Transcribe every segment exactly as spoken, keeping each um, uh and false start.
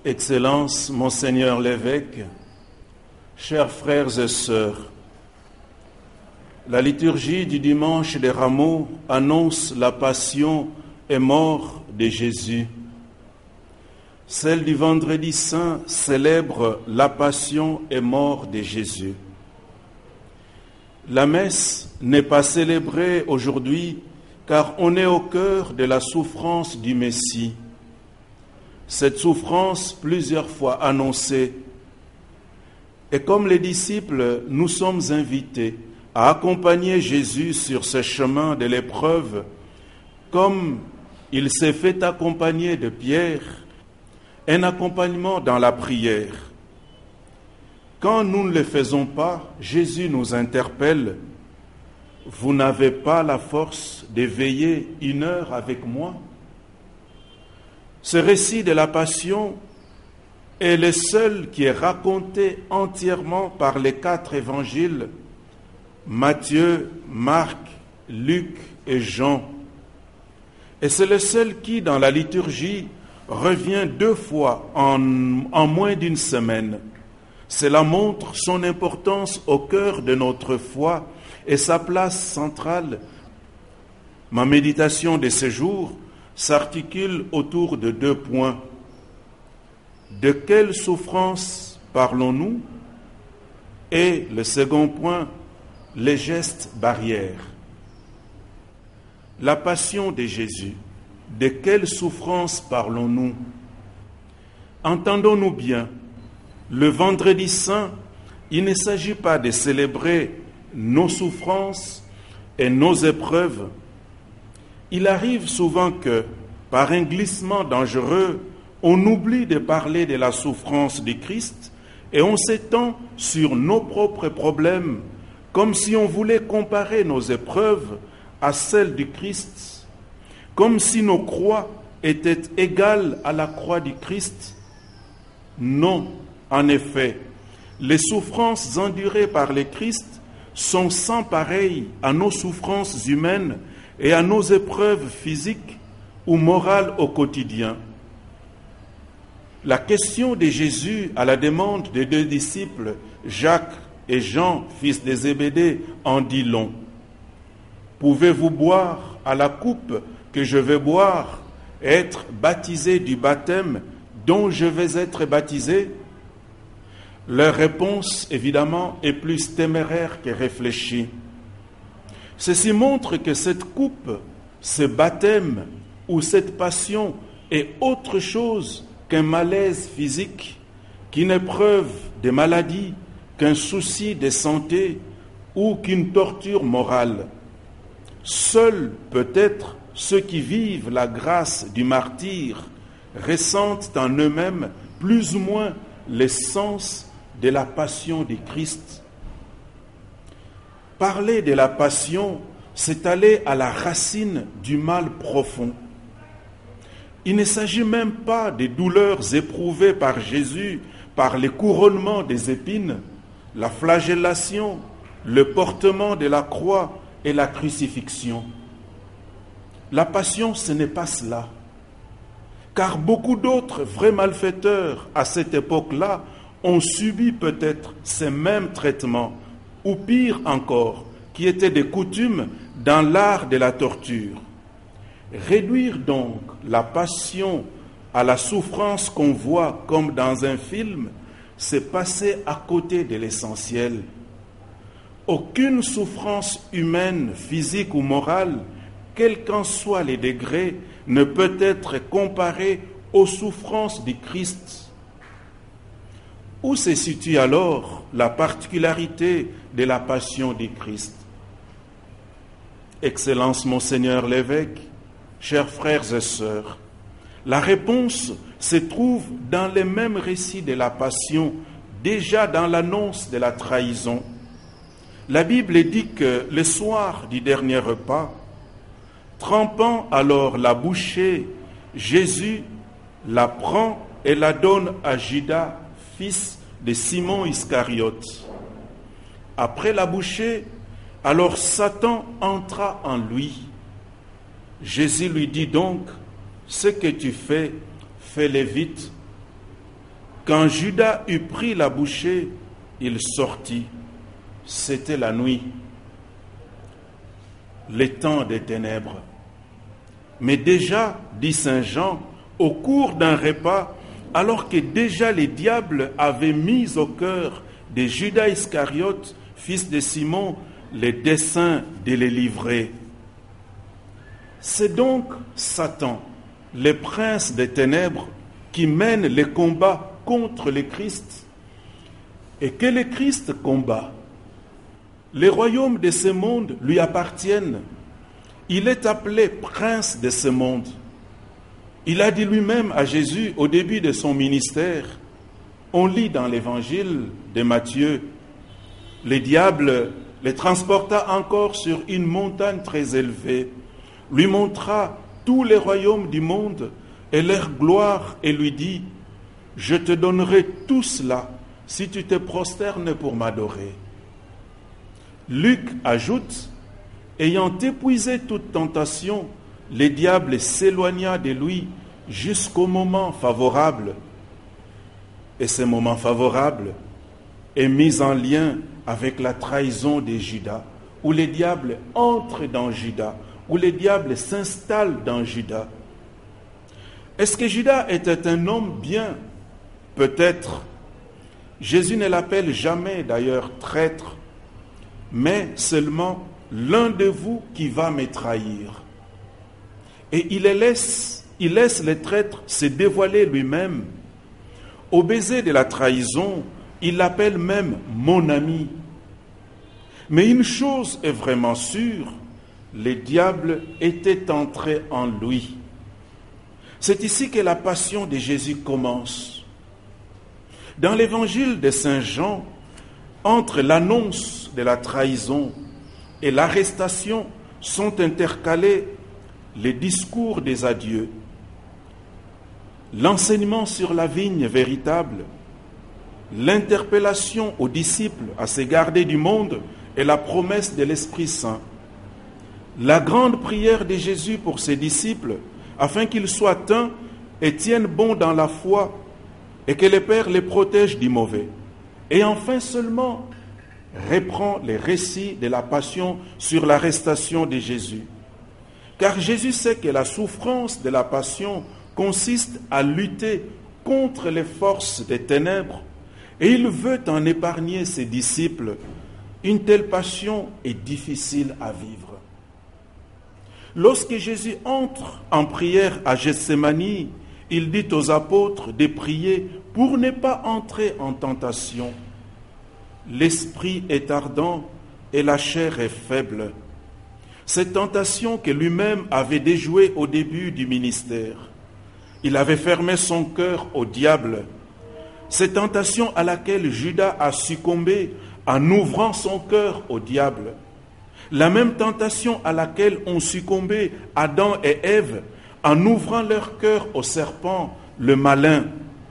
Excellences, Monseigneur l'évêque, chers frères et sœurs, la liturgie du dimanche des Rameaux annonce la passion et mort de Jésus. Celle du vendredi saint célèbre la passion et mort de Jésus. La messe n'est pas célébrée aujourd'hui car on est au cœur de la souffrance du Messie. Cette souffrance plusieurs fois annoncée. Et comme les disciples, nous sommes invités à accompagner Jésus sur ce chemin de l'épreuve, comme il s'est fait accompagner de Pierre, un accompagnement dans la prière. Quand nous ne le faisons pas, Jésus nous interpelle. Vous n'avez pas la force de veiller une heure avec moi? Ce récit de la Passion est le seul qui est raconté entièrement par les quatre évangiles, Matthieu, Marc, Luc et Jean. Et c'est le seul qui, dans la liturgie, revient deux fois en, en moins d'une semaine. Cela montre son importance au cœur de notre foi et sa place centrale. Ma méditation de ce jour s'articule autour de deux points. De quelle souffrance parlons-nous? Et le second point, les gestes barrières. La passion de Jésus. De quelle souffrance parlons-nous? Entendons-nous bien, le vendredi saint, il ne s'agit pas de célébrer nos souffrances et nos épreuves. Il arrive souvent que, par un glissement dangereux, on oublie de parler de la souffrance du Christ et on s'étend sur nos propres problèmes, comme si on voulait comparer nos épreuves à celles du Christ, comme si nos croix étaient égales à la croix du Christ. Non, en effet, les souffrances endurées par le Christ sont sans pareil à nos souffrances humaines et à nos épreuves physiques ou morales au quotidien. La question de Jésus à la demande des deux disciples, Jacques et Jean, fils de Zébédée, en dit long. Pouvez-vous boire à la coupe que je vais boire et être baptisé du baptême dont je vais être baptisé? Leur réponse, évidemment, est plus téméraire que réfléchie. Ceci montre que cette coupe, ce baptême ou cette passion est autre chose qu'un malaise physique, qu'une épreuve de maladie, qu'un souci de santé ou qu'une torture morale. Seuls, peut-être, ceux qui vivent la grâce du martyre ressentent en eux-mêmes plus ou moins l'essence de la passion du Christ. Parler de la passion, c'est aller à la racine du mal profond. Il ne s'agit même pas des douleurs éprouvées par Jésus, par les couronnements des épines, la flagellation, le portement de la croix et la crucifixion. La passion, ce n'est pas cela. Car beaucoup d'autres vrais malfaiteurs à cette époque-là ont subi peut-être ces mêmes traitements, ou pire encore, qui étaient des coutumes dans l'art de la torture. Réduire donc la passion à la souffrance qu'on voit comme dans un film, c'est passer à côté de l'essentiel. Aucune souffrance humaine, physique ou morale, quels qu'en soient les degrés, ne peut être comparée aux souffrances du Christ. Où se situe alors la particularité de la passion du Christ? Excellence, Monseigneur l'évêque, chers frères et sœurs, la réponse se trouve dans les mêmes récits de la passion, déjà dans l'annonce de la trahison. La Bible dit que le soir du dernier repas, trempant alors la bouchée, Jésus la prend et la donne à Judas, fils de Simon Iscariote. Après la bouchée, alors Satan entra en lui. Jésus lui dit donc, ce que tu fais, fais-le vite. Quand Judas eut pris la bouchée, il sortit. C'était la nuit, les temps des ténèbres. Mais déjà, dit saint Jean, au cours d'un repas, alors que déjà les diables avaient mis au cœur de Judas Iscariote, fils de Simon, les desseins de les livrer. C'est donc Satan, le prince des ténèbres, qui mène les combats contre le Christ. Et que le Christ combat. Les royaumes de ce monde lui appartiennent. Il est appelé prince de ce monde. Il a dit lui-même à Jésus au début de son ministère, on lit dans l'évangile de Matthieu, le diable le transporta encore sur une montagne très élevée, lui montra tous les royaumes du monde et leur gloire et lui dit, je te donnerai tout cela si tu te prosternes pour m'adorer. Luc ajoute, ayant épuisé toute tentation, le diable s'éloigna de lui jusqu'au moment favorable. Et ce moment favorable est mis en lien avec la trahison de Judas, où le diable entre dans Judas, où le diable s'installe dans Judas. Est-ce que Judas était un homme bien? Peut-être. Jésus ne l'appelle jamais d'ailleurs traître, mais seulement l'un de vous qui va me trahir. Et il laisse, il laisse le traître se dévoiler lui-même. Au baiser de la trahison, il l'appelle même mon ami. Mais une chose est vraiment sûre, le diable était entré en lui. C'est ici que la passion de Jésus commence. Dans l'évangile de saint Jean, entre l'annonce de la trahison et l'arrestation sont intercalés les discours des adieux, l'enseignement sur la vigne véritable, l'interpellation aux disciples à se garder du monde et la promesse de l'Esprit Saint, la grande prière de Jésus pour ses disciples afin qu'ils soient un et tiennent bon dans la foi et que le Père les protège du mauvais. Et enfin seulement reprend les récits de la passion sur l'arrestation de Jésus. Car Jésus sait que la souffrance de la passion consiste à lutter contre les forces des ténèbres et il veut en épargner ses disciples. Une telle passion est difficile à vivre. Lorsque Jésus entre en prière à Gethsémani, il dit aux apôtres de prier pour ne pas entrer en tentation. L'esprit est ardent et la chair est faible. Cette tentation que lui-même avait déjouée au début du ministère. Il avait fermé son cœur au diable. Cette tentation à laquelle Judas a succombé en ouvrant son cœur au diable. La même tentation à laquelle ont succombé Adam et Ève en ouvrant leur cœur au serpent, le malin.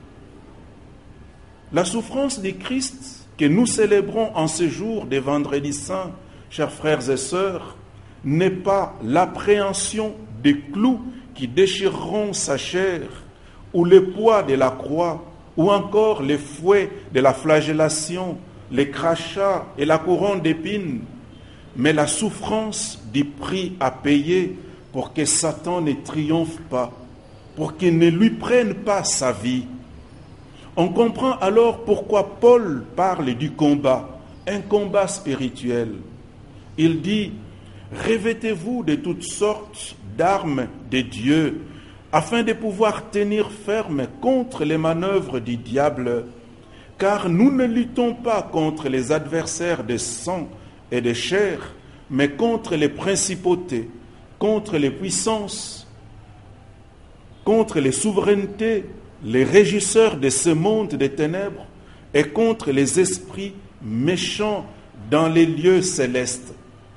La souffrance du Christ que nous célébrons en ce jour des vendredis saints, chers frères et sœurs, n'est pas l'appréhension des clous qui déchireront sa chair, ou le poids de la croix, ou encore les fouets de la flagellation, les crachats et la couronne d'épines, mais la souffrance du prix à payer pour que Satan ne triomphe pas, pour qu'il ne lui prenne pas sa vie. On comprend alors pourquoi Paul parle du combat, un combat spirituel. Il dit « Revêtez-vous de toutes sortes d'armes de Dieu, afin de pouvoir tenir ferme contre les manœuvres du diable, car nous ne luttons pas contre les adversaires de sang et de chair, mais contre les principautés, contre les puissances, contre les souverainetés, les régisseurs de ce monde des ténèbres et contre les esprits méchants dans les lieux célestes. »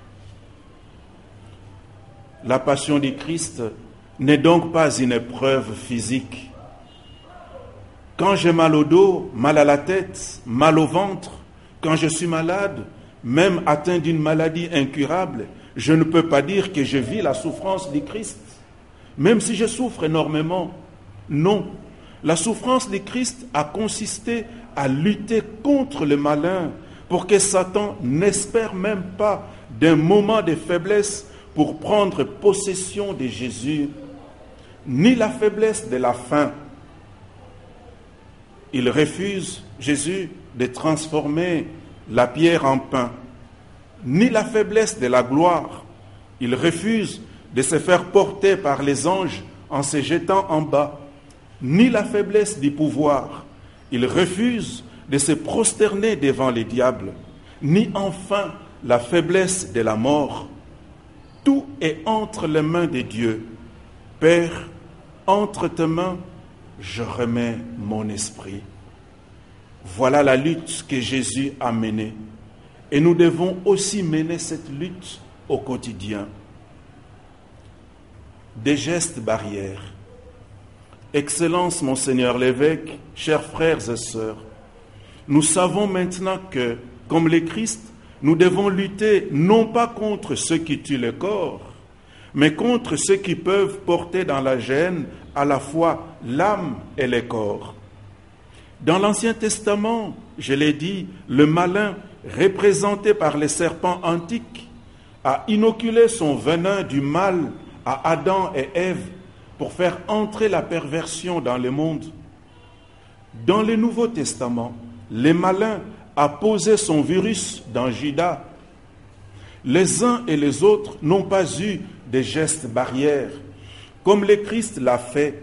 La passion du Christ n'est donc pas une épreuve physique. Quand j'ai mal au dos, mal à la tête, mal au ventre, quand je suis malade, même atteint d'une maladie incurable, je ne peux pas dire que je vis la souffrance du Christ, même si je souffre énormément. Non, La souffrance de Christ a consisté à lutter contre le malin pour que Satan n'espère même pas d'un moment de faiblesse pour prendre possession de Jésus, ni la faiblesse de la faim. Il refuse, Jésus, de transformer la pierre en pain, ni la faiblesse de la gloire. Il refuse de se faire porter par les anges en se jetant en bas, ni la faiblesse du pouvoir. Il refuse de se prosterner devant les diables, ni enfin la faiblesse de la mort. Tout est entre les mains de Dieu. Père, entre tes mains, je remets mon esprit. Voilà la lutte que Jésus a menée. Et nous devons aussi mener cette lutte au quotidien. Des gestes barrières. Excellence, Monseigneur l'évêque, chers frères et sœurs, nous savons maintenant que, comme le Christ, nous devons lutter non pas contre ceux qui tuent le corps, mais contre ceux qui peuvent porter dans la gêne à la fois l'âme et le corps. Dans l'Ancien Testament, je l'ai dit, le malin, représenté par les serpents antiques, a inoculé son venin du mal à Adam et Ève pour faire entrer la perversion dans le monde. Dans le Nouveau Testament, le malin a posé son virus dans Judas. Les uns et les autres n'ont pas eu des gestes barrières, comme le Christ l'a fait.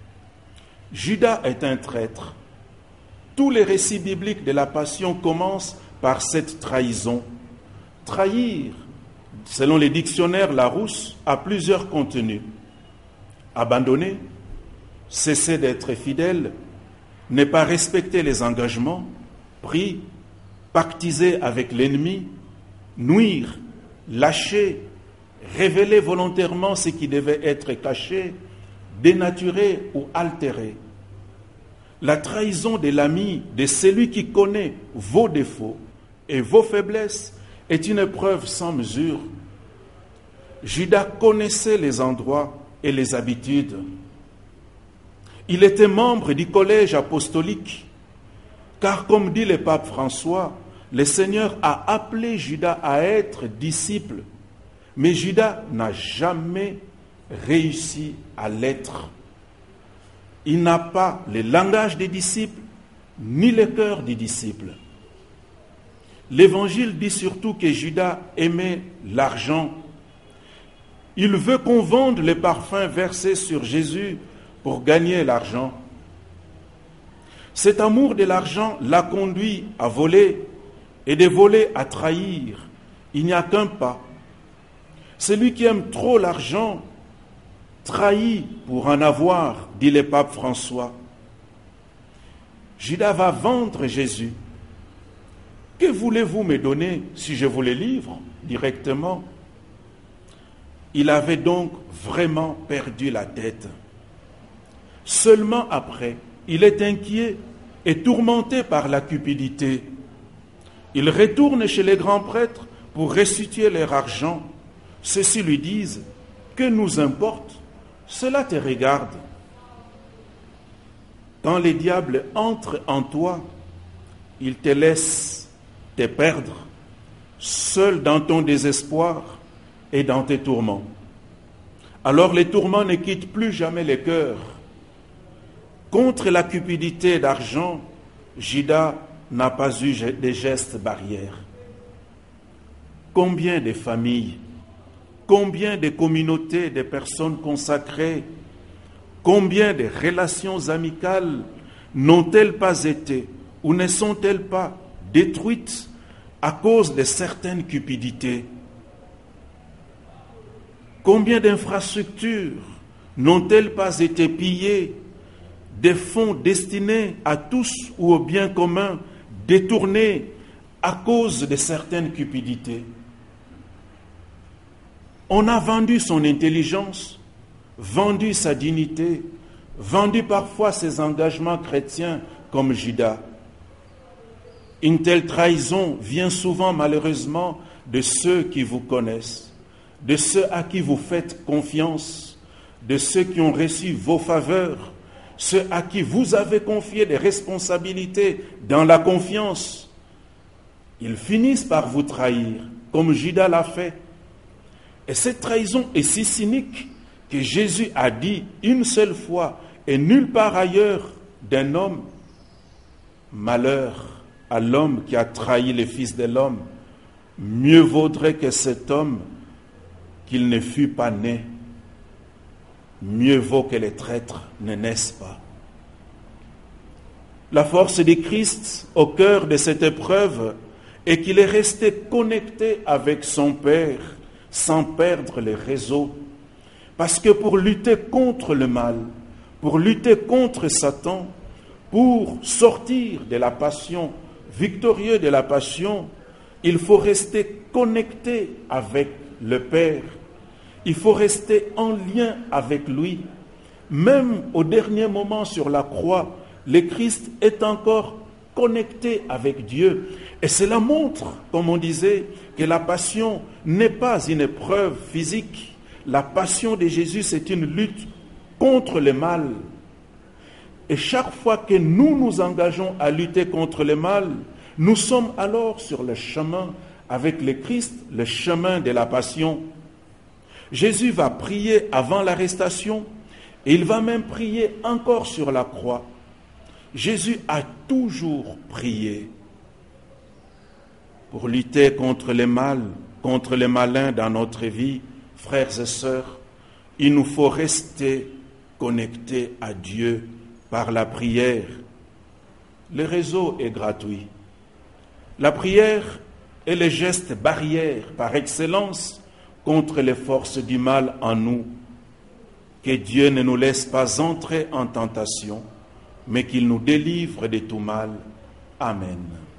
Judas est un traître. Tous les récits bibliques de la Passion commencent par cette trahison. Trahir, selon les dictionnaires Larousse, a plusieurs contenus. Abandonner, cesser d'être fidèle, ne pas respecter les engagements pris, pactiser avec l'ennemi, nuire, lâcher, révéler volontairement ce qui devait être caché, dénaturer ou altérer. La trahison de l'ami, de celui qui connaît vos défauts et vos faiblesses, est une épreuve sans mesure. Judas connaissait les endroits et les habitudes. Il était membre du collège apostolique, car comme dit le pape François, le Seigneur a appelé Judas à être disciple, mais Judas n'a jamais réussi à l'être. Il n'a pas le langage des disciples, ni le cœur des disciples. L'Évangile dit surtout que Judas aimait l'argent. Il veut qu'on vende les parfums versés sur Jésus pour gagner l'argent. Cet amour de l'argent l'a conduit à voler, et de voler à trahir. Il n'y a qu'un pas. Celui qui aime trop l'argent trahit pour en avoir, dit le pape François. Judas va vendre Jésus. Que voulez-vous me donner si je vous le livre directement? Il avait donc vraiment perdu la tête. Seulement après, il est inquiet et tourmenté par la cupidité. Il retourne chez les grands prêtres pour restituer leur argent. Ceux-ci lui disent, « Que nous importe? Cela te regarde. » Quand les diables entrent en toi, ils te laissent te perdre, seul dans ton désespoir et dans tes tourments. Alors les tourments ne quittent plus jamais le cœur. Contre la cupidité d'argent, Judas n'a pas eu de gestes barrières. Combien de familles, combien de communautés de personnes consacrées, combien de relations amicales n'ont-elles pas été ou ne sont-elles pas détruites à cause de certaines cupidités? Combien d'infrastructures n'ont-elles pas été pillées, des fonds destinés à tous ou au bien commun détournés à cause de certaines cupidités? On a vendu son intelligence, vendu sa dignité, vendu parfois ses engagements chrétiens comme Judas. Une telle trahison vient souvent malheureusement de ceux qui vous connaissent, de ceux à qui vous faites confiance, de ceux qui ont reçu vos faveurs, ceux à qui vous avez confié des responsabilités dans la confiance, ils finissent par vous trahir, comme Judas l'a fait. Et cette trahison est si cynique que Jésus a dit une seule fois et nulle part ailleurs d'un homme, malheur à l'homme qui a trahi le Fils de l'homme, mieux vaudrait que cet homme qu'il ne fût pas né. Mieux vaut que les traîtres ne naissent pas. La force de Christ au cœur de cette épreuve est qu'il est resté connecté avec son Père sans perdre les réseaux. Parce que pour lutter contre le mal, pour lutter contre Satan, pour sortir de la passion, victorieux de la passion, il faut rester connecté avec le Père. Il faut rester en lien avec lui. Même au dernier moment sur la croix, le Christ est encore connecté avec Dieu. Et cela montre, comme on disait, que la passion n'est pas une épreuve physique. La passion de Jésus, c'est une lutte contre le mal. Et chaque fois que nous nous engageons à lutter contre le mal, nous sommes alors sur le chemin avec le Christ, le chemin de la passion. Jésus va prier avant l'arrestation et il va même prier encore sur la croix. Jésus a toujours prié pour lutter contre le mal, contre le malin dans notre vie. Frères et sœurs, il nous faut rester connectés à Dieu par la prière. Le réseau est gratuit. La prière est le geste barrière par excellence contre les forces du mal en nous. Que Dieu ne nous laisse pas entrer en tentation, mais qu'il nous délivre de tout mal. Amen.